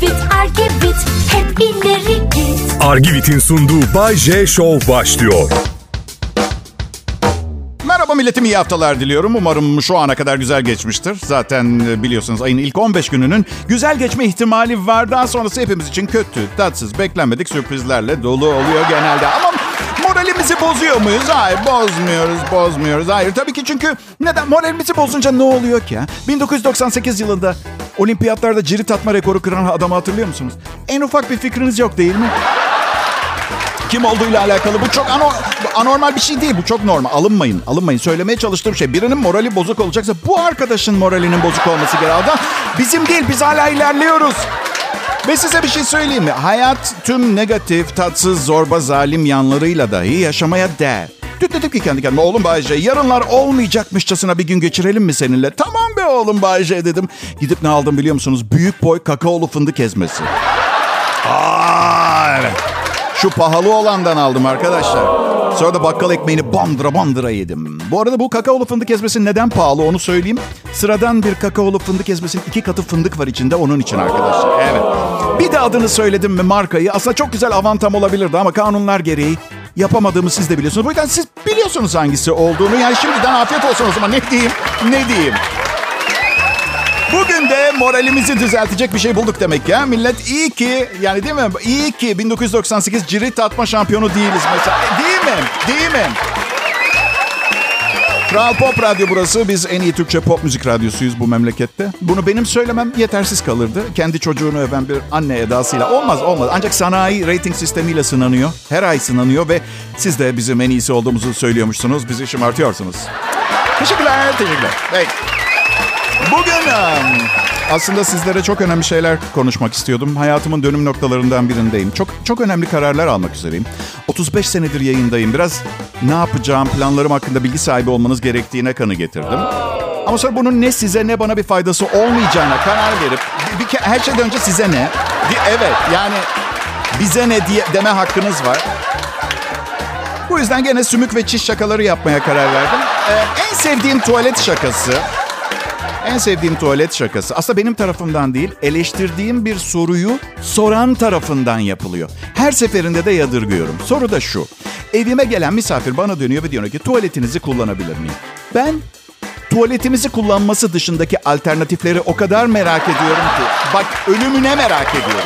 Argivit, Argivit, hep ileri git. Argivit'in sunduğu Bay J Show başlıyor. Merhaba milletim, iyi haftalar diliyorum. Umarım şu ana kadar güzel geçmiştir. Zaten biliyorsunuz ayın ilk 15 gününün güzel geçme ihtimali var. Daha sonrası hepimiz için kötü, tatsız, beklenmedik sürprizlerle dolu oluyor genelde. Ama moralimizi bozuyor muyuz? Hayır, bozmuyoruz. Hayır, tabii ki, çünkü neden? Moralimizi bozunca ne oluyor ki? 1998 yılında olimpiyatlarda cirit atma rekoru kıran adamı hatırlıyor musunuz? En ufak bir fikriniz yok değil mi? Kim olduğuyla alakalı. Bu çok anormal bir şey değil. Bu çok normal. Alınmayın. Söylemeye çalıştığım şey, birinin morali bozuk olacaksa bu arkadaşın moralinin bozuk olması gerekiyor. Adam bizim değil, biz hala ilerliyoruz. Ve size bir şey söyleyeyim mi? Hayat tüm negatif, tatsız, zorba, zalim yanlarıyla dahi yaşamaya değer. Dedim ki kendi kendime, oğlum Bayce, yarınlar olmayacakmışçasına bir gün geçirelim mi seninle? Tamam be oğlum Bayce dedim. Gidip ne aldım biliyor musunuz? Büyük boy kakaolu fındık ezmesi. Evet. Şu pahalı olandan aldım arkadaşlar. Sonra da bakkal ekmeğini bandıra yedim. Bu arada bu kakaolu fındık ezmesi neden pahalı onu söyleyeyim. Sıradan bir kakaolu fındık ezmesinin 2 katı fındık var içinde, onun için arkadaşlar. Evet. Bir de adını söyledim mi, markayı. Aslında çok güzel avantam olabilirdi ama kanunlar gereği yapamadığımı siz de biliyorsunuz. Bu yüzden siz biliyorsunuz hangisi olduğunu. Yani şimdiden afiyet olsun o zaman. Ne diyeyim? Bugün de moralimizi düzeltecek bir şey bulduk demek ya. Millet iyi ki, yani değil mi? İyi ki 1998 cirit atma şampiyonu değiliz mesela. Değil mi? Kral Pop Radyo burası. Biz en iyi Türkçe pop müzik radyosuyuz bu memlekette. Bunu benim söylemem yetersiz kalırdı. Kendi çocuğunu öven bir anne edasıyla. Olmaz. Ancak sanayi rating sistemiyle sınanıyor. Her ay sınanıyor ve siz de bizim en iyisi olduğumuzu söylüyormuşsunuz. Bizi şımartıyorsunuz. Teşekkürler. Hey. Bugün aslında sizlere çok önemli şeyler konuşmak istiyordum. Hayatımın dönüm noktalarından birindeyim. Çok önemli kararlar almak üzereyim. 35 senedir yayındayım. Biraz ne yapacağım, planlarım hakkında bilgi sahibi olmanız gerektiğine kanı getirdim. Ama sonra bunun ne size ne bana bir faydası olmayacağına karar verip her şeyden önce size ne? Evet, yani bize ne deme hakkınız var. Bu yüzden gene sümük ve çiş şakaları yapmaya karar verdim. En sevdiğim tuvalet şakası aslında benim tarafımdan değil, eleştirdiğim bir soruyu soran tarafından yapılıyor. Her seferinde de yadırgıyorum. Soru da şu: evime gelen misafir bana dönüyor ve diyor ki tuvaletinizi kullanabilir miyim? Ben tuvaletimizi kullanması dışındaki alternatifleri o kadar merak ediyorum ki. Bak, ölümüne merak ediyorum.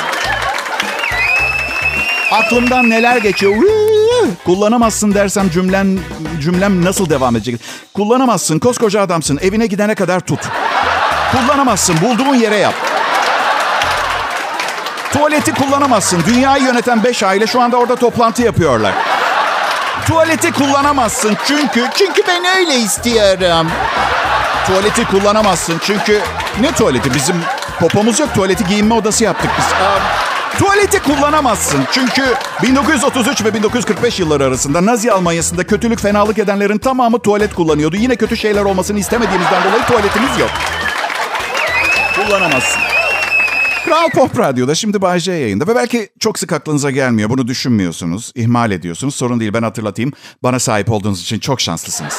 Aklımdan neler geçiyor. Kullanamazsın dersem cümlem nasıl devam edecek? Kullanamazsın, koskoca adamsın, evine gidene kadar tut. Kullanamazsın, bulduğun yere yap. Tuvaleti kullanamazsın. Dünyayı yöneten 5 aile şu anda orada toplantı yapıyorlar. Tuvaleti kullanamazsın çünkü ben öyle istiyorum. Tuvaleti kullanamazsın çünkü ne tuvaleti? Bizim popomuz yok. Tuvaleti giyinme odası yaptık biz. Tuvaleti kullanamazsın çünkü 1933 ve 1945 yılları arasında Nazi Almanya'sında kötülük, fenalık edenlerin tamamı tuvalet kullanıyordu. Yine kötü şeyler olmasını istemediğimizden dolayı tuvaletimiz yok. Kullanamazsın. Kral Pop Radyo'da şimdi Bay J yayında ve belki çok sık aklınıza gelmiyor. Bunu düşünmüyorsunuz, ihmal ediyorsunuz. Sorun değil, ben hatırlatayım. Bana sahip olduğunuz için çok şanslısınız.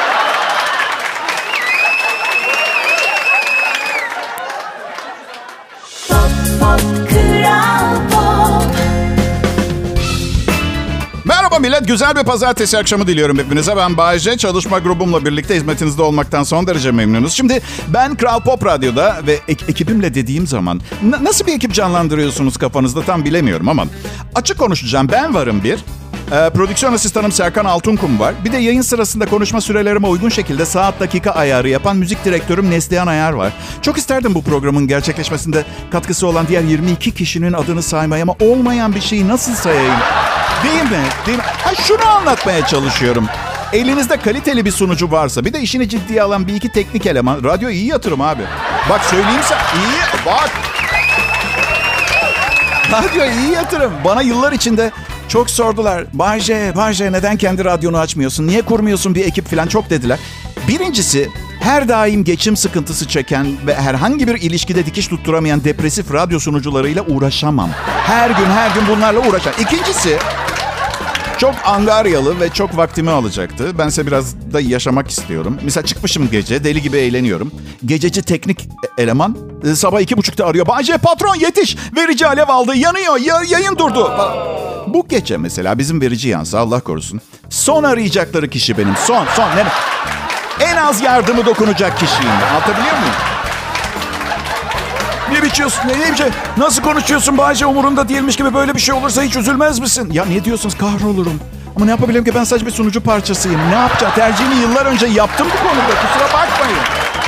Merhaba millet, güzel bir pazartesi akşamı diliyorum hepinize. Ben Bay J, çalışma grubumla birlikte hizmetinizde olmaktan son derece memnunuz. Şimdi ben Kral Pop Radyo'da ve ekibimle dediğim zaman nasıl bir ekip canlandırıyorsunuz kafanızda tam bilemiyorum ama açık konuşacağım. Ben varım bir. Prodüksiyon asistanım Serkan Altunkum var. Bir de yayın sırasında konuşma sürelerime uygun şekilde saat dakika ayarı yapan müzik direktörüm Neslihan Ayar var. Çok isterdim bu programın gerçekleşmesinde katkısı olan diğer 22 kişinin adını saymayı ama olmayan bir şeyi nasıl sayayım? Değil mi? Şunu anlatmaya çalışıyorum. Elinizde kaliteli bir sunucu varsa, bir de işini ciddiye alan bir iki teknik eleman, radyo iyi yatırım abi. Bak söyleyeyim sana, bak. Radyo iyi yatırım. Bana yıllar içinde çok sordular. Bay J neden kendi radyonu açmıyorsun? Niye kurmuyorsun bir ekip falan, çok dediler. Birincisi, her daim geçim sıkıntısı çeken ve herhangi bir ilişkide dikiş tutturamayan depresif radyo sunucularıyla uğraşamam. Her gün bunlarla uğraşan. İkincisi, çok angaryalı ve çok vaktimi alacaktı. Bense biraz da yaşamak istiyorum. Mesela çıkmışım gece, deli gibi eğleniyorum. Gececi teknik eleman Sabah 2.30'da arıyor. Bayce patron yetiş. Verici alev aldı. Yanıyor. Yayın durdu. Bu gece mesela bizim verici yansa Allah korusun. Son arayacakları kişi benim. Son. En az yardımı dokunacak kişiyim. Anlatabiliyor muyum? Ne biçiyorsun? Ne biçiyorsun? Nasıl konuşuyorsun Bayce? Umurunda değilmiş gibi böyle bir şey olursa hiç üzülmez misin? Ya ne diyorsunuz? Kahrolurum. Ama ne yapabilirim ki ben sadece bir sunucu parçasıyım. Ne yapacağım? Tercihimi yıllar önce yaptım bu konuda. Kusura bakmayın.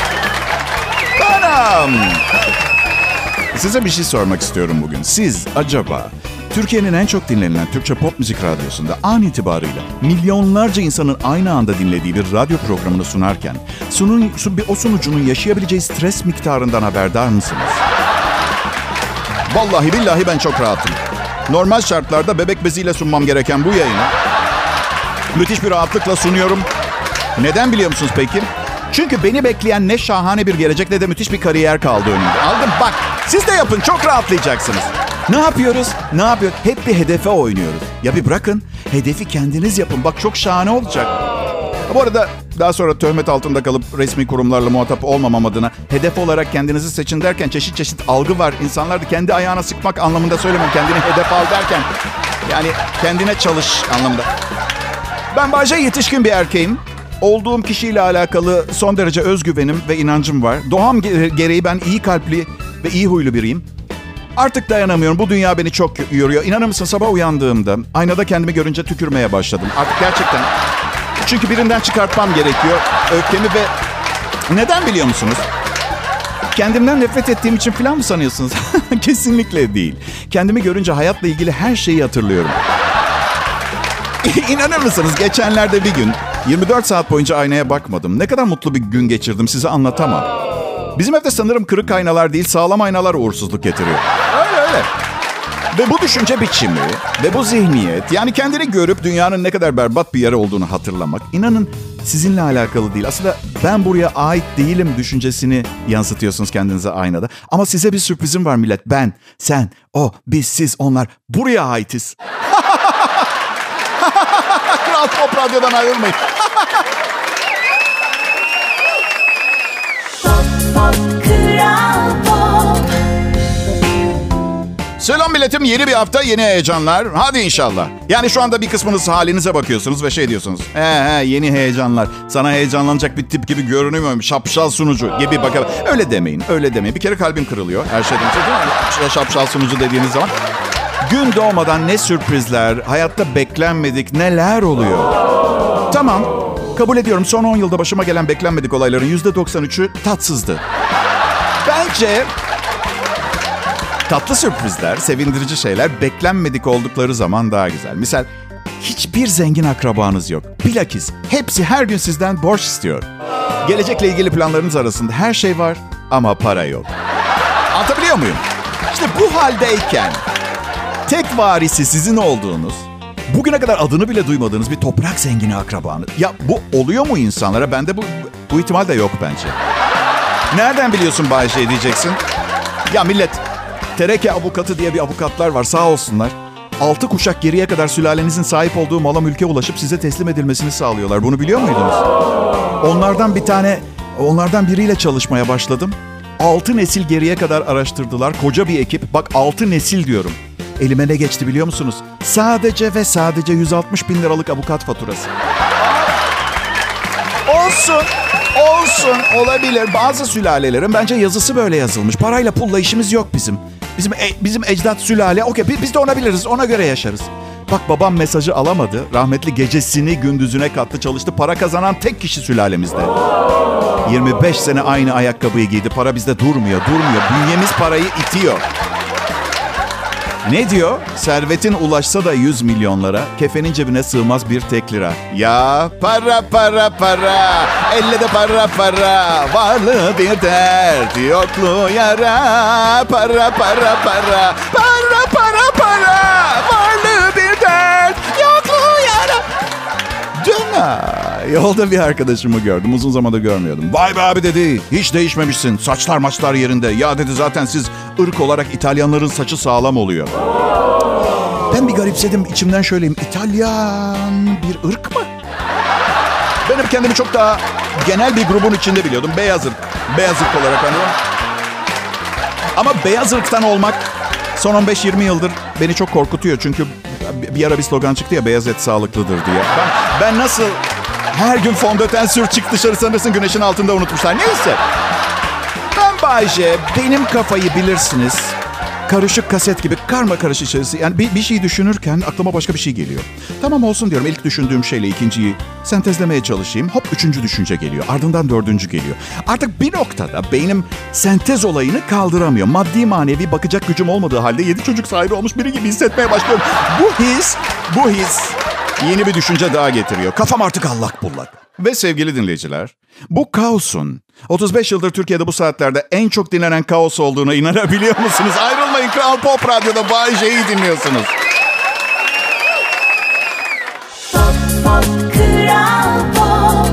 Anam. Size bir şey sormak istiyorum bugün. Siz acaba Türkiye'nin en çok dinlenilen Türkçe pop müzik radyosunda an itibarıyla milyonlarca insanın aynı anda dinlediği bir radyo programını sunarken o sunucunun yaşayabileceği stres miktarından haberdar mısınız? Vallahi billahi ben çok rahatım. Normal şartlarda bebek beziyle sunmam gereken bu yayını müthiş bir rahatlıkla sunuyorum. Neden biliyor musunuz peki? Çünkü beni bekleyen ne şahane bir gelecek ne de müthiş bir kariyer kaldı önümde. Aldım bak, siz de yapın, çok rahatlayacaksınız. Ne yapıyoruz? Hep bir hedefe oynuyoruz. Ya bir bırakın, hedefi kendiniz yapın. Bak çok şahane olacak. Bu arada daha sonra töhmet altında kalıp resmi kurumlarla muhatap olmamam adına hedef olarak kendinizi seçin derken çeşit algı var. İnsanlar da kendi ayağına sıkmak anlamında söylemem. Kendini hedef al derken yani kendine çalış anlamında. Ben Bayce yetişkin bir erkeğim. Olduğum kişiyle alakalı son derece özgüvenim ve inancım var. Doğam gereği ben iyi kalpli ve iyi huylu biriyim. Artık dayanamıyorum. Bu dünya beni çok yoruyor. İnanır mısın sabah uyandığımda aynada kendimi görünce tükürmeye başladım. Artık gerçekten. Çünkü birinden çıkartmam gerekiyor öfkemi ve... Neden biliyor musunuz? Kendimden nefret ettiğim için falan mı sanıyorsunuz? Kesinlikle değil. Kendimi görünce hayatla ilgili her şeyi hatırlıyorum. İnanır mısınız? Geçenlerde bir gün 24 saat boyunca aynaya bakmadım. Ne kadar mutlu bir gün geçirdim size anlatamam. Bizim evde sanırım kırık aynalar değil sağlam aynalar uğursuzluk getiriyor. Öyle. Ve bu düşünce biçimi ve bu zihniyet, yani kendini görüp dünyanın ne kadar berbat bir yer olduğunu hatırlamak, inanın sizinle alakalı değil. Aslında ben buraya ait değilim düşüncesini yansıtıyorsunuz kendinize aynada. Ama size bir sürprizim var millet. Ben, sen, o, biz, siz, onlar buraya aitiz. Kral Pop Radyo'dan ayrılmayın. Selam milletim, yeni bir hafta, yeni heyecanlar. Hadi inşallah. Yani şu anda bir kısmınız halinize bakıyorsunuz ve şey diyorsunuz. Yeni heyecanlar. Sana heyecanlanacak bir tip gibi görünmüyor. Şapşal sunucu gibi bakalım. Öyle demeyin. Bir kere kalbim kırılıyor. Her şeyden önce değil mi? Şapşal sunucu dediğiniz zaman. Gün doğmadan ne sürprizler, hayatta beklenmedik neler oluyor. Tamam, kabul ediyorum son 10 yılda başıma gelen beklenmedik olayların %93'ü tatsızdı. Bence tatlı sürprizler, sevindirici şeyler beklenmedik oldukları zaman daha güzel. Misal hiçbir zengin akrabanız yok. Bilakis hepsi her gün sizden borç istiyor. Gelecekle ilgili planlarınız arasında her şey var ama para yok. Anlatabiliyor muyum? İşte bu haldeyken tek varisi sizin olduğunuz, bugüne kadar adını bile duymadığınız bir toprak zengini akrabanız. Ya bu oluyor mu insanlara? Bende bu ihtimal de yok bence. Nereden biliyorsun Bayce diyeceksin? Ya millet, tereke avukatı diye bir avukatlar var sağ olsunlar. 6 kuşak geriye kadar sülalenizin sahip olduğu mala mülke ulaşıp size teslim edilmesini sağlıyorlar. Bunu biliyor muydunuz? Onlardan biriyle çalışmaya başladım. 6 nesil geriye kadar araştırdılar. Koca bir ekip. Bak 6 nesil diyorum. Elime ne geçti biliyor musunuz? Sadece ve sadece 160 bin liralık avukat faturası. Olsun, olabilir. Bazı sülalelerin bence yazısı böyle yazılmış. Parayla pulla işimiz yok bizim. Bizim ecdat sülale, okey biz de ona biliriz, ona göre yaşarız. Bak babam mesajı alamadı. Rahmetli gecesini gündüzüne kattı, çalıştı. Para kazanan tek kişi sülalemizde. 25 sene aynı ayakkabıyı giydi. Para bizde durmuyor. Bünyemiz parayı itiyor. Ne diyor? Servetin ulaşsa da 100 milyonlara, kefenin cebine sığmaz bir tek lira. Ya para. Elle de para. Varlığı bir dert, yokluğu yara. Para. Varlığı bir dert, yokluğu yara. Dün yolda bir arkadaşımı gördüm. Uzun zamandır görmüyordum. Vay be abi dedi. Hiç değişmemişsin. Saçlar maçlar yerinde. Ya dedi zaten siz ırk olarak İtalyanların saçı sağlam oluyor. Ben bir garipsedim. İçimden şöyleyim. İtalyan bir ırk mı? Ben hep kendimi çok daha genel bir grubun içinde biliyordum. Beyaz ırk olarak anlıyorum. Ama beyaz ırktan olmak son 15-20 yıldır beni çok korkutuyor. Çünkü bir ara bir slogan çıktı ya, beyaz et sağlıklıdır diye. Ben nasıl her gün fondöten sür çık dışarı sanırsın güneşin altında unutmuşlar. Neyse. Ben Bay J, benim kafayı bilirsiniz. Karışık kaset gibi karma karışık içerisi. Yani bir şey düşünürken aklıma başka bir şey geliyor. Tamam olsun diyorum. İlk düşündüğüm şeyle ikinciyi sentezlemeye çalışayım. Hop üçüncü düşünce geliyor. Ardından dördüncü geliyor. Artık bir noktada beynim sentez olayını kaldıramıyor. Maddi manevi bakacak gücüm olmadığı halde 7 çocuk sahibi olmuş biri gibi hissetmeye başlıyorum. Bu his yeni bir düşünce daha getiriyor. Kafam artık allak bullak. Ve sevgili dinleyiciler, bu kaosun 35 yıldır Türkiye'de bu saatlerde en çok dinlenen kaos olduğuna inanabiliyor musunuz? Ayrılmayın, Kral Pop Radyo'da Bay J'yi dinliyorsunuz. Pop, pop, Kral Pop.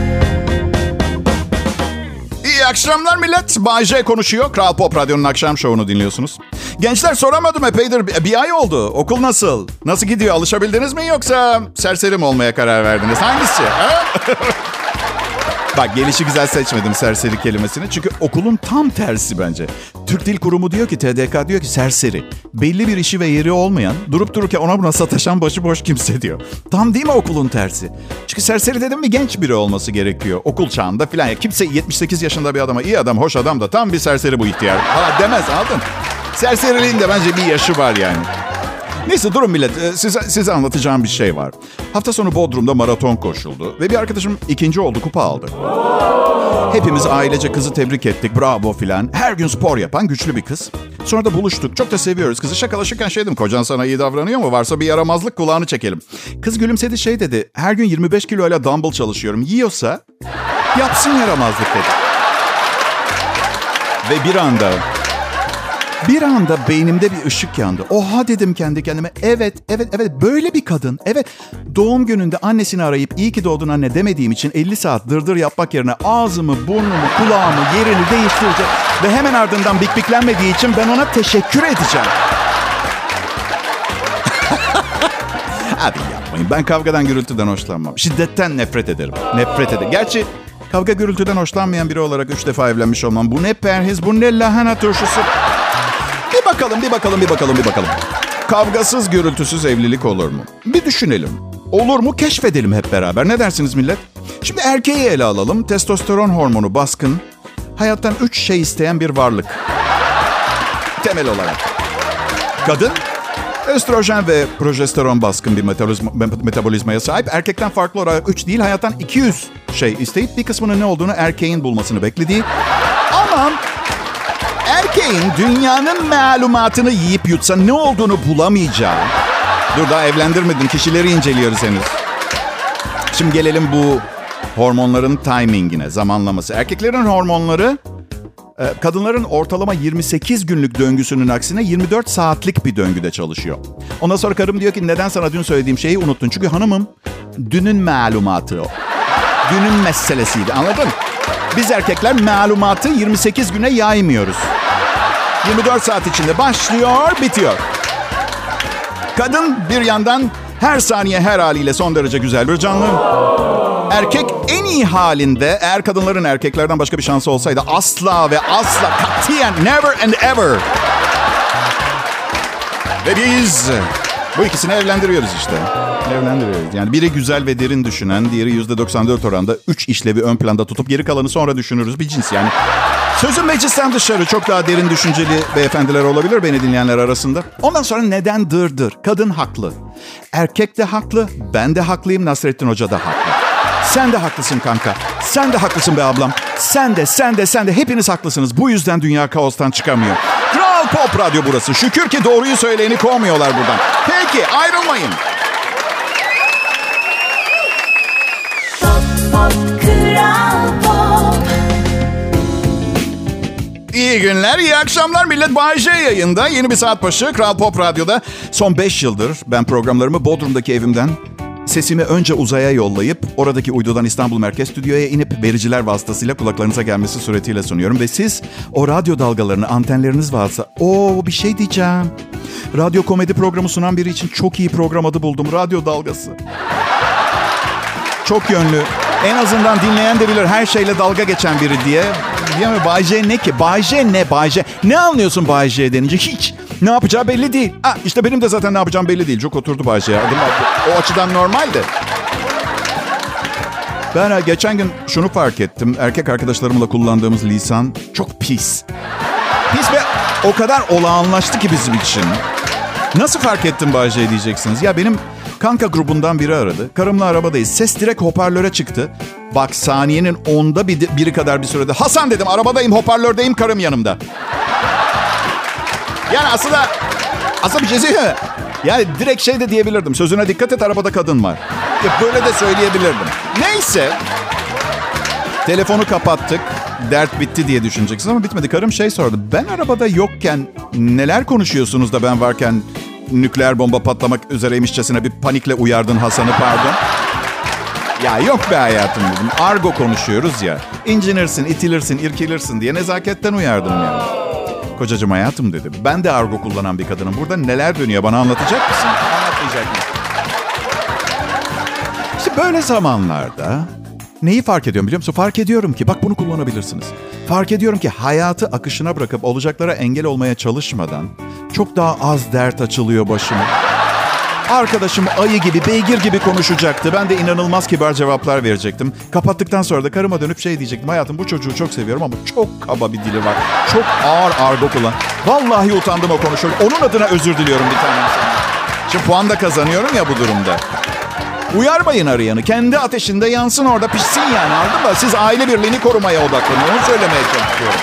İyi akşamlar millet. Bay J konuşuyor. Kral Pop Radyo'nun akşam şovunu dinliyorsunuz. Gençler, soramadım epeydir. Bir ay oldu. Okul nasıl? Nasıl gidiyor? Alışabildiniz mi yoksa serseri mi olmaya karar verdiniz? Hangisi? Bak, gelişigüzel seçmedim serseri kelimesini. Çünkü okulun tam tersi bence. Türk Dil Kurumu diyor ki, TDK diyor ki serseri. Belli bir işi ve yeri olmayan, durup dururken ona buna sataşan başıboş kimse diyor. Tam değil mi okulun tersi? Çünkü serseri dedim mi genç biri olması gerekiyor. Okul çağında falan ya. Kimse 78 yaşında bir adama iyi adam, hoş adam da tam bir serseri bu ihtiyar falan demez, anladın? Serseriliğin de bence bir yaşı var yani. Neyse durun millet, size anlatacağım bir şey var. Hafta sonu Bodrum'da maraton koşuldu ve bir arkadaşım ikinci oldu, kupa aldı. Hepimiz ailece kızı tebrik ettik, bravo filan. Her gün spor yapan güçlü bir kız. Sonra da buluştuk, çok da seviyoruz kızı. Şakalaşırken şey dedim, kocan sana iyi davranıyor mu? Varsa bir yaramazlık, kulağını çekelim. Kız gülümsedi, şey dedi, her gün 25 kiloyla dumbbell çalışıyorum. Yiyorsa yapsın yaramazlık dedi. Ve bir anda beynimde bir ışık yandı. Oha dedim kendi kendime. Evet, böyle bir kadın. Evet, doğum gününde annesini arayıp iyi ki doğdun anne demediğim için 50 saat dırdır yapmak yerine ağzımı, burnumu, kulağımı, yerini değiştirecek. Ve hemen ardından bikbiklenmediği için ben ona teşekkür edeceğim. Abi yapmayın. Ben kavgadan, gürültüden hoşlanmam. Şiddetten nefret ederim. Gerçi kavga gürültüden hoşlanmayan biri olarak 3 defa evlenmiş olmam. Bu ne perhiz, bu ne lahana turşusu. Bir bakalım. Kavgasız, gürültüsüz evlilik olur mu? Bir düşünelim. Olur mu? Keşfedelim hep beraber. Ne dersiniz millet? Şimdi erkeği ele alalım. Testosteron hormonu baskın. Hayattan 3 şey isteyen bir varlık. Temel olarak. Kadın, östrojen ve progesteron baskın bir metabolizmaya sahip. Erkekten farklı olarak 3 değil, hayattan 200 şey isteyip bir kısmının ne olduğunu erkeğin bulmasını beklediği. Ama erkeğin dünyanın malumatını yiyip yutsa ne olduğunu bulamayacağı. Dur, daha evlendirmedim, kişileri inceliyoruz henüz. Şimdi gelelim bu hormonların timingine, zamanlaması. Erkeklerin hormonları kadınların ortalama 28 günlük döngüsünün aksine 24 saatlik bir döngüde çalışıyor. Ondan sonra karım diyor ki, neden sana dün söylediğim şeyi unuttun? Çünkü hanımım, dünün malumatı o. Dünün meselesiydi, anladın? Biz erkekler malumatı 28 güne yaymıyoruz. 24 saat içinde başlıyor, bitiyor. Kadın bir yandan her saniye her haliyle son derece güzel bir canlı. Erkek en iyi halinde, eğer kadınların erkeklerden başka bir şansı olsaydı asla ve asla, katiyen, never and ever. Ve biz bu ikisini evlendiriyoruz işte. Evlendiriyoruz. Yani biri güzel ve derin düşünen, diğeri %94 oranda 3 işlevi ön planda tutup geri kalanı sonra düşünürüz bir cins yani. Sözüm meclisten dışarı, çok daha derin düşünceli beyefendiler olabilir beni dinleyenler arasında. Ondan sonra neden dırdır? Kadın haklı. Erkek de haklı, ben de haklıyım, Nasrettin Hoca da haklı. Sen de haklısın kanka. Sen de haklısın be ablam. Sen de. Hepiniz haklısınız. Bu yüzden dünya kaostan çıkamıyor. Kral Pop Radyo burası. Şükür ki doğruyu söyleyeni kovmuyorlar buradan. Peki, ayrılmayın. Pop, pop, Kral Pop. İyi günler, iyi akşamlar millet. Bay J yayında. Yeni bir saat başı Kral Pop Radyo'da. Son 5 yıldır ben programlarımı Bodrum'daki evimden sesimi önce uzaya yollayıp oradaki uydudan İstanbul Merkez Stüdyo'ya inip vericiler vasıtasıyla kulaklarınıza gelmesi suretiyle sunuyorum. Ve siz o radyo dalgalarını, antenleriniz varsa... bir şey diyeceğim. Radyo komedi programı sunan biri için çok iyi program adı buldum. Radyo dalgası. Çok yönlü. En azından dinleyen de bilir her şeyle dalga geçen biri diye. Değil mi? Bay J ne ki? Bay J ne? Bay J. Ne anlıyorsun Bay J denince? Hiç. Ne yapacağı belli değil. İşte benim de zaten ne yapacağım belli değil. Çok oturdu Bay J. O açıdan normaldi. Ben geçen gün şunu fark ettim. Erkek arkadaşlarımla kullandığımız lisan çok pis. Pis ve o kadar olağanlaştı ki bizim için. Nasıl fark ettim Bay J diyeceksiniz. Ya benim kanka grubundan biri aradı. Karımla arabadayız. Ses direkt hoparlöre çıktı. Bak saniyenin 10'da biri kadar bir sürede. Hasan dedim, arabadayım, hoparlördeyim, karım yanımda. Yani aslında bir şey değil mi? Yani direkt şey de diyebilirdim. Sözüne dikkat et, arabada kadın var. Böyle de söyleyebilirdim. Neyse. Telefonu kapattık. Dert bitti diye düşüneceksiniz ama bitmedi. Karım şey sordu. Ben arabada yokken neler konuşuyorsunuz da ben varken nükleer bomba patlamak üzereymişçesine bir panikle uyardın Hasan'ı, pardon. Ya yok be hayatım dedim. Argo konuşuyoruz ya. İncinirsin, itilirsin, irkilirsin diye nezaketten uyardım yani. Kocacığım hayatım dedi. Ben de argo kullanan bir kadınım. Burada neler dönüyor, bana anlatacak mısın? Anlatmayacak mısın? İşte böyle zamanlarda neyi fark ediyorum biliyor musun? Fark ediyorum ki, bak bunu kullanabilirsiniz. Fark ediyorum ki hayatı akışına bırakıp olacaklara engel olmaya çalışmadan çok daha az dert açılıyor başıma. Arkadaşım ayı gibi, beygir gibi konuşacaktı. Ben de inanılmaz kibar cevaplar verecektim. Kapattıktan sonra da karıma dönüp şey diyecektim. Hayatım bu çocuğu çok seviyorum ama çok kaba bir dili var. Çok ağır argo kullan. Vallahi utandım o konuşuyor. Onun adına özür diliyorum bir tanem sana. Şimdi puan da kazanıyorum ya bu durumda. Uyarmayın arayanı. Kendi ateşinde yansın, orada pişsin yani, anladın mı? Siz aile birliğini korumaya odaklanın. Onu söylemeye çalışıyorum.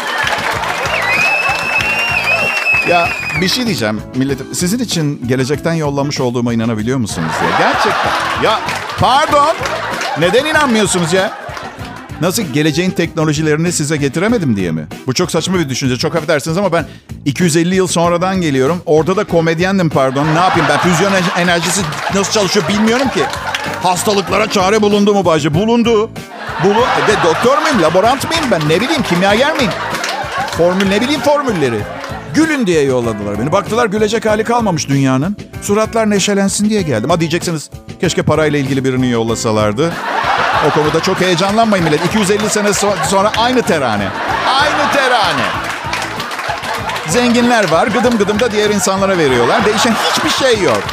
Ya bir şey diyeceğim milletim. Sizin için gelecekten yollamış olduğuma inanabiliyor musunuz ya? Gerçekten. Ya pardon. Neden inanmıyorsunuz ya? Nasıl, geleceğin teknolojilerini size getiremedim diye mi? Bu çok saçma bir düşünce. Çok affedersiniz ama ben 250 yıl sonradan geliyorum. Orada da komedyendim, pardon. Ne yapayım ben? Füzyon enerjisi nasıl çalışıyor bilmiyorum ki. Hastalıklara çare bulundu mu bacı? Bulundu. Doktor muyum? Laborant mıyım ben? Ne bileyim, kimyager miyim? Ne bileyim formülleri. Gülün diye yolladılar beni. Baktılar gülecek hali kalmamış dünyanın. Suratlar neşelensin diye geldim. Ha diyeceksiniz, keşke parayla ilgili birini yollasalardı. O konuda çok heyecanlanmayın millet. 250 sene sonra aynı terane. Aynı terane. Zenginler var. Gıdım gıdım da diğer insanlara veriyorlar. Değişen hiçbir şey yok.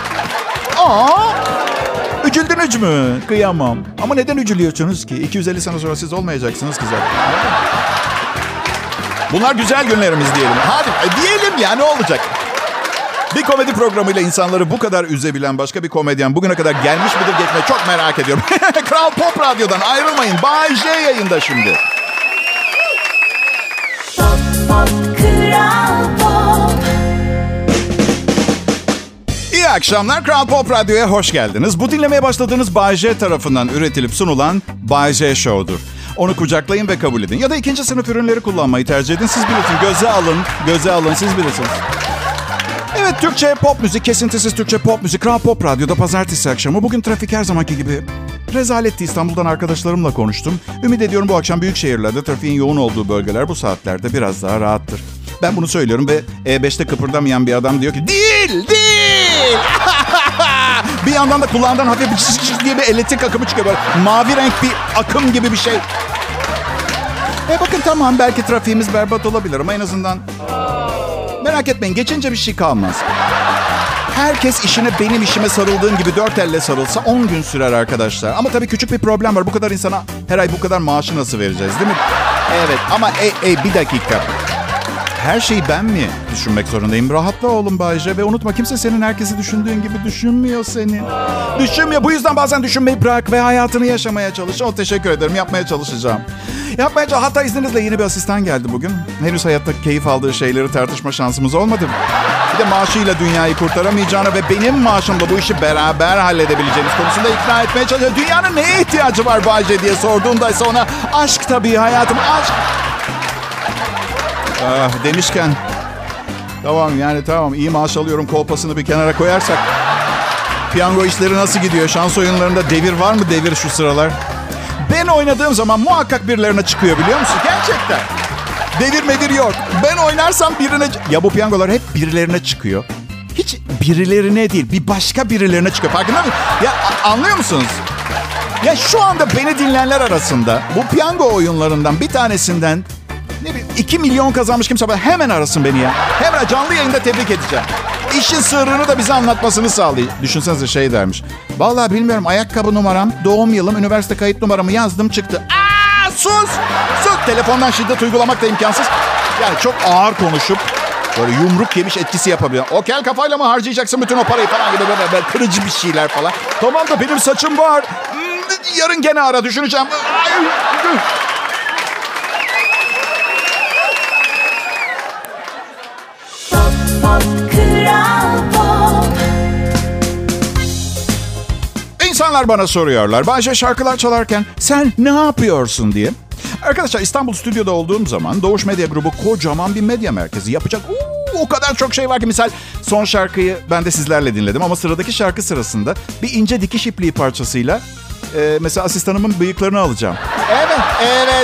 Üzüldünüz mü? Kıyamam. Ama neden üzülüyorsunuz ki? 250 sene sonra siz olmayacaksınız ki zaten. Bunlar güzel günlerimiz diyelim. Hadi diyelim ya, ne olacak? Bir komedi programıyla insanları bu kadar üzebilen başka bir komedyen bugüne kadar gelmiş midir geçmeye çok merak ediyorum. Kral Pop Radyo'dan ayrılmayın. Bay J yayında şimdi. Pop, pop, Kral Pop. İyi akşamlar. Kral Pop Radyo'ya hoş geldiniz. Bu dinlemeye başladığınız Bay J tarafından üretilip sunulan Bay J Show'dur. Onu kucaklayın ve kabul edin. Ya da ikinci sınıf ürünleri kullanmayı tercih edin. Siz bilirsiniz. Göze alın. Siz bilirsiniz. Evet, Türkçe pop müzik, kesintisiz Türkçe pop müzik. Kral Pop Radyo'da pazartesi akşamı. Bugün trafik her zamanki gibi rezaletti. İstanbul'dan arkadaşlarımla konuştum. Ümit ediyorum bu akşam büyük şehirlerde trafiğin yoğun olduğu bölgeler bu saatlerde biraz daha rahattır. Ben bunu söylüyorum ve E5'te kıpırdamayan bir adam diyor ki değil. Bir yandan da kulağından hafif bir diye bir elektrik akımı çıkıyor. Böyle mavi renk bir akım gibi bir şey. Bakın tamam, belki trafiğimiz berbat olabilir ama en azından merak etmeyin, geçince bir şey kalmaz. Herkes işine benim işime sarıldığım gibi 4 elle sarılsa 10 gün sürer arkadaşlar. Ama tabii küçük bir problem var. Bu kadar insana her ay bu kadar maaşı nasıl vereceğiz, değil mi? Evet ama bir dakika. Her şeyi ben mi düşünmek zorundayım? Rahatla oğlum Bayce ve unutma, kimse senin herkesi düşündüğün gibi düşünmüyor seni. Düşünmüyor. Bu yüzden bazen düşünmeyi bırak ve hayatını yaşamaya çalış. Teşekkür ederim. Yapmaya çalışacağım. Hatta izninizle yeni bir asistan geldi bugün. Henüz hayatta keyif aldığı şeyleri tartışma şansımız olmadı. Bir de maaşıyla dünyayı kurtaramayacağını ve benim maaşımla bu işi beraber halledebileceğimiz konusunda ikna etmeye çalışıyor. Dünyanın neye ihtiyacı var Bayce diye sorduğunda ise ona aşk tabii hayatım, aşk. Demişken tamam iyi maaş alıyorum kolpasını bir kenara koyarsak, piyango işleri nasıl gidiyor? Şans oyunlarında devir var mı, devir şu sıralar? Ben oynadığım zaman muhakkak birilerine çıkıyor, biliyor musun? Gerçekten. Devir medir yok. Ben oynarsam birine... Ya bu piyangolar hep birilerine çıkıyor. Hiç birilerine değil, bir başka birilerine çıkıyor. Farkında mısın? Ya anlıyor musunuz? Ya şu anda beni dinleyenler arasında bu piyango oyunlarından bir tanesinden 2 milyon kazanmış kimse var. Hemen arasın beni ya. Hemen canlı yayında tebrik edeceğim. İşin sırrını da bize anlatmasını sağlayın. Düşünsenize şey dermiş. Vallahi bilmiyorum, ayakkabı numaram, doğum yılım, üniversite kayıt numaramı yazdım çıktı. Sus! Sus! Telefondan şiddet uygulamak da imkansız. Yani çok ağır konuşup böyle yumruk yemiş etkisi yapabiliyor. O kel kafayla mı harcayacaksın bütün o parayı falan gibi böyle kırıcı bir şeyler falan. Tamam da benim saçım var. Yarın gene ara, düşüneceğim. İnsanlar bana soruyorlar. Bayce şarkılar çalarken sen ne yapıyorsun diye. Arkadaşlar, İstanbul stüdyoda olduğum zaman Doğuş Medya Grubu kocaman bir medya merkezi yapacak. O kadar çok şey var ki, misal son şarkıyı ben de sizlerle dinledim ama sıradaki şarkı sırasında bir ince dikiş ipliği parçasıyla mesela asistanımın bıyıklarını alacağım. Evet.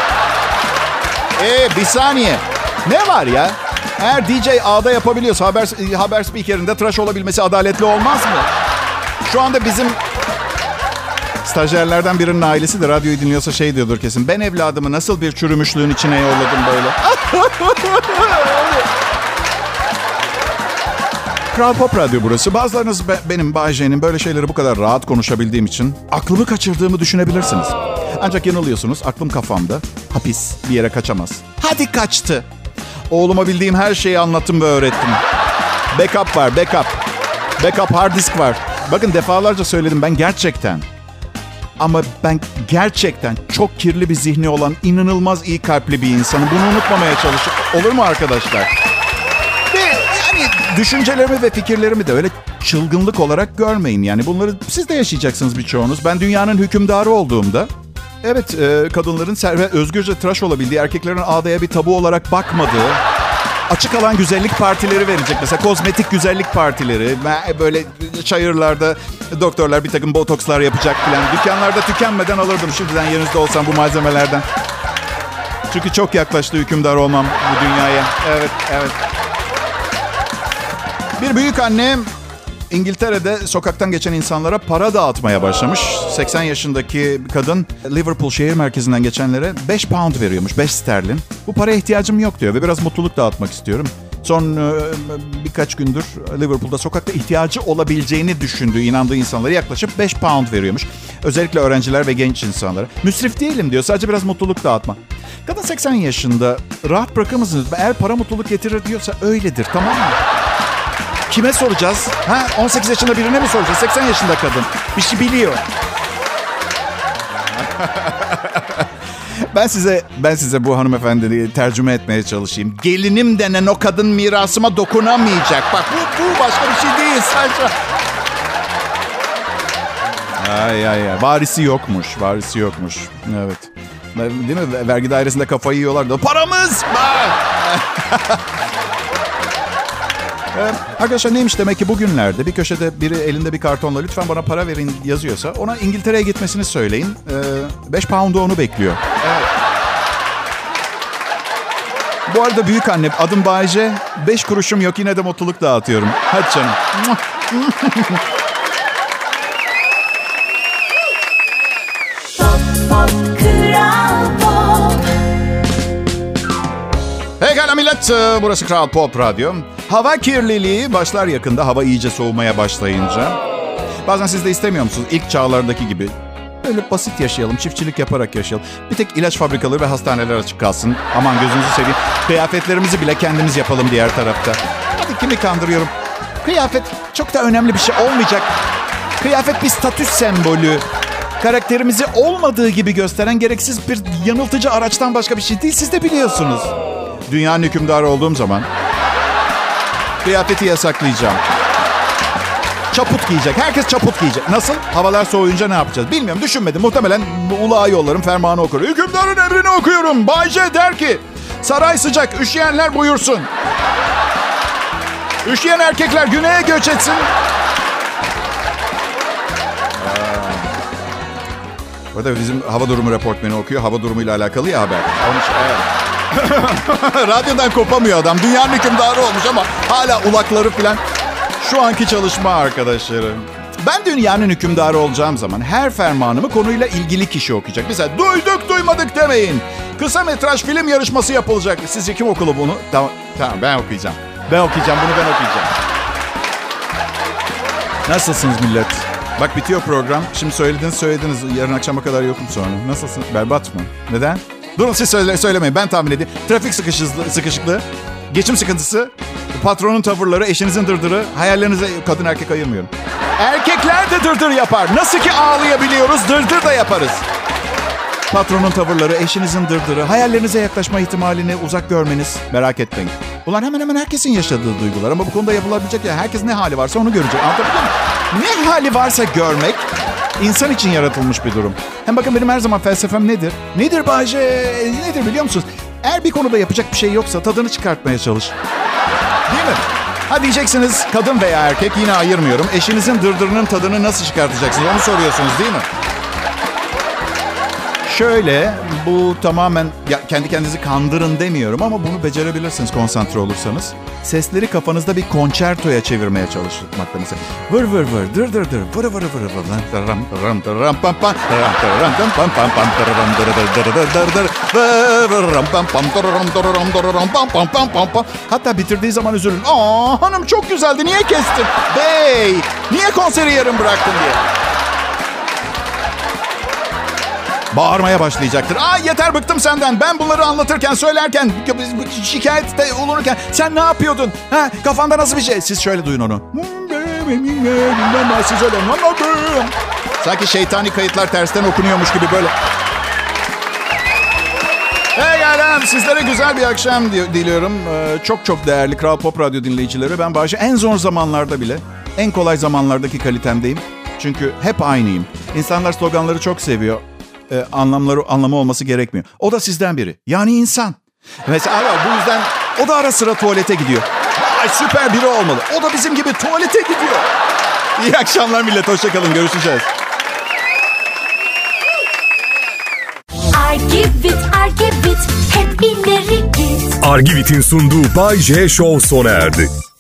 Bir saniye. Ne var ya? Eğer DJ A'da yapabiliyorsa haber spikerinde tıraş olabilmesi adaletli olmaz mı? Şu anda bizim stajyerlerden birinin ailesi de radyoyu dinliyorsa şey diyordur kesin. Ben evladımı nasıl bir çürümüşlüğün içine yolladım böyle. Kral Pop Radyo burası. Bazılarınız benim Bay J'nin böyle şeyleri bu kadar rahat konuşabildiğim için aklımı kaçırdığımı düşünebilirsiniz. Ancak yanılıyorsunuz. Aklım kafamda. Hapis. Bir yere kaçamaz. Hadi kaçtı. Oğluma bildiğim her şeyi anlattım ve öğrettim. Backup var, backup. Backup hard disk var. Bakın defalarca söyledim, ben gerçekten çok kirli bir zihni olan inanılmaz iyi kalpli bir insanım. Bunu unutmamaya çalışın. Olur mu arkadaşlar? Ve yani düşüncelerimi ve fikirlerimi de öyle çılgınlık olarak görmeyin. Yani bunları siz de yaşayacaksınız birçoğunuz. Ben dünyanın hükümdarı olduğumda, evet, kadınların özgürce tıraş olabildiği, erkeklerin ağdaya bir tabu olarak bakmadığı, açık alan güzellik partileri verecek. Mesela kozmetik güzellik partileri. Böyle çayırlarda doktorlar bir takım botokslar yapacak falan. Dükkanlarda tükenmeden alırdım şimdiden yerinizde olsam bu malzemelerden. Çünkü çok yaklaştı hükümdar olmam bu dünyaya. Evet. Bir büyük anne İngiltere'de sokaktan geçen insanlara para dağıtmaya başlamış. 80 yaşındaki kadın Liverpool şehir merkezinden geçenlere 5 pound veriyormuş, 5 sterlin. Bu paraya ihtiyacım yok diyor ve biraz mutluluk dağıtmak istiyorum. Son birkaç gündür Liverpool'da sokakta ihtiyacı olabileceğini düşündüğü, inandığı insanlara yaklaşık 5 pound veriyormuş. Özellikle öğrenciler ve genç insanlara. Müsrif değilim diyor, sadece biraz mutluluk dağıtma. Kadın 80 yaşında, rahat bırakır mısınız? Eğer para mutluluk getirir diyorsa öyledir, tamam mı? Kime soracağız? 18 yaşında birine mi soracağız? 80 yaşında kadın. Bir şey biliyor. Ben size bu hanımefendiyi tercüme etmeye çalışayım. Gelinim denen o kadın mirasıma dokunamayacak. Bak bu başka bir şey değil sadece. Ay. Varisi yokmuş. Evet. Değil mi? Vergi dairesinde kafayı yiyorlar. Paramız! Arkadaşlar neymiş demek ki bugünlerde bir köşede biri elinde bir kartonla lütfen bana para verin yazıyorsa ona İngiltere'ye gitmesini söyleyin. 5 pound'u onu bekliyor. Evet. Bu arada büyük annem, adım Bayce. 5 kuruşum yok, yine de mutluluk dağıtıyorum. Hadi canım. Pekala millet, burası Kral Pop Radyo. Hava kirliliği başlar yakında, hava iyice soğumaya başlayınca. Bazen siz de istemiyor musunuz? İlk çağlardaki gibi. Böyle basit yaşayalım, çiftçilik yaparak yaşayalım. Bir tek ilaç fabrikaları ve hastaneler açık kalsın. Aman gözünüzü seveyim. Kıyafetlerimizi bile kendimiz yapalım diğer tarafta. Hadi kimi kandırıyorum? Kıyafet çok da önemli bir şey olmayacak. Kıyafet bir statü sembolü. Karakterimizi olmadığı gibi gösteren gereksiz bir yanıltıcı araçtan başka bir şey değil. Siz de biliyorsunuz. Dünyanın hükümdarı olduğum zaman kıyafeti yasaklayacağım. Çaput giyecek. Herkes çaput giyecek. Nasıl? Havalar soğuyunca ne yapacağız? Bilmiyorum, düşünmedim. Muhtemelen ulağa yollarım, fermanı okurum. Hükümdarın emrini okuyorum. Bay J der ki, saray sıcak, üşüyenler buyursun. Üşüyen erkekler güneye göç etsin. Burada bizim hava durumu reportmeni okuyor. Hava durumuyla alakalı ya haber. Evet. Radyodan kopamıyor adam. Dünyanın hükümdarı olmuş ama hala ulakları falan. Şu anki çalışma arkadaşları. Ben dünyanın hükümdarı olacağım zaman her fermanımı konuyla ilgili kişi okuyacak. Mesela duyduk duymadık demeyin. Kısa metraj film yarışması yapılacak. Sizce kim okulu bunu? Tamam ben okuyacağım. Ben okuyacağım. Nasılsınız millet? Bak bitiyor program. Şimdi söylediniz. Yarın akşama kadar yokum sonra. Nasılsınız? Berbat mı? Neden? Durun siz söylemeyin. Ben tahmin edeyim. Trafik sıkışıklığı, geçim sıkıntısı, patronun tavırları, eşinizin dırdırı, hayallerinize kadın erkek ayırmıyorum. Erkekler de dırdır yapar. Nasıl ki ağlayabiliyoruz, dırdır da yaparız. Patronun tavırları, eşinizin dırdırı, hayallerinize yaklaşma ihtimalini uzak görmeniz, merak etmeyin. Bunlar hemen hemen herkesin yaşadığı duygular ama bu konuda yapılabilecek ya. Herkes ne hali varsa onu görecek. Anlatabiliyor muyum? Ne hali varsa görmek insan için yaratılmış bir durum. Hem bakın benim her zaman felsefem nedir? Nedir Bayce? Nedir biliyor musunuz? Eğer bir konuda yapacak bir şey yoksa tadını çıkartmaya çalış. Değil mi? Ha diyeceksiniz kadın veya erkek yine ayırmıyorum. Eşinizin dırdırının tadını nasıl çıkartacaksınız? Onu soruyorsunuz değil mi? Şöyle, bu tamamen kendi kendinizi kandırın demiyorum ama bunu becerebilirsiniz konsantre olursanız. Sesleri kafanızda bir konçertoya çevirmeye çalışmakta mesela. Vır vır vır, dır dır dır, vır vır vır vır. Hatta bitirdiği zaman üzülün. Aa hanım çok güzeldi, niye kestin? Bey, niye konseri yarım bıraktın diye. Bağırmaya başlayacaktır. Ay yeter bıktım senden. Ben bunları anlatırken, söylerken, şikayette olurken sen ne yapıyordun? Ha, kafanda nasıl bir şey? Siz şöyle duyun onu. Siz öyle. Sanki şeytani kayıtlar tersten okunuyormuş gibi böyle. Hey alem, sizlere güzel bir akşam diliyorum. Çok değerli Kral Pop Radyo dinleyicileri. Ben Bayce en zor zamanlarda bile en kolay zamanlardaki kalitemdeyim. Çünkü hep aynıyım. İnsanlar sloganları çok seviyor. Anlamı olması gerekmiyor. O da sizden biri. Yani insan. Mesela bu yüzden o da ara sıra tuvalete gidiyor. Ay süper biri olmalı. O da bizim gibi tuvalete gidiyor. İyi akşamlar millet. Hoşçakalın. Görüşeceğiz. Argivit hep ileri git. Argivit'in sunduğu Bay J Show sona erdi.